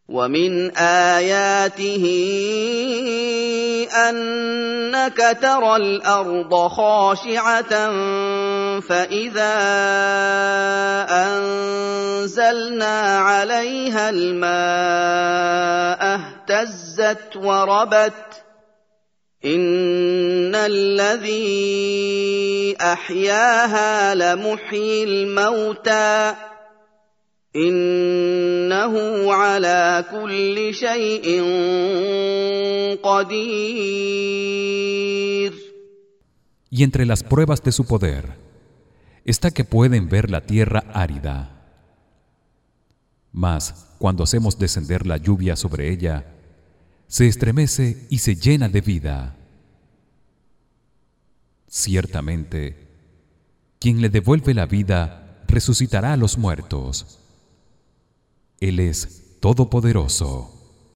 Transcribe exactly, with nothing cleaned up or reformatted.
ومن آياته أنك ترى الأرض خاشعة فإذا أنزلنا عليها الماء اهتزت وربت إن الذي أحياها لمحيي الموتى إنه على كل شيء قدير. Y entre las pruebas de su poder está que pueden ver la tierra árida. Mas cuando hacemos descender la lluvia sobre ella, se estremece y se llena de vida. Ciertamente, quien le devuelve la vida resucitará a los muertos. Él es todopoderoso.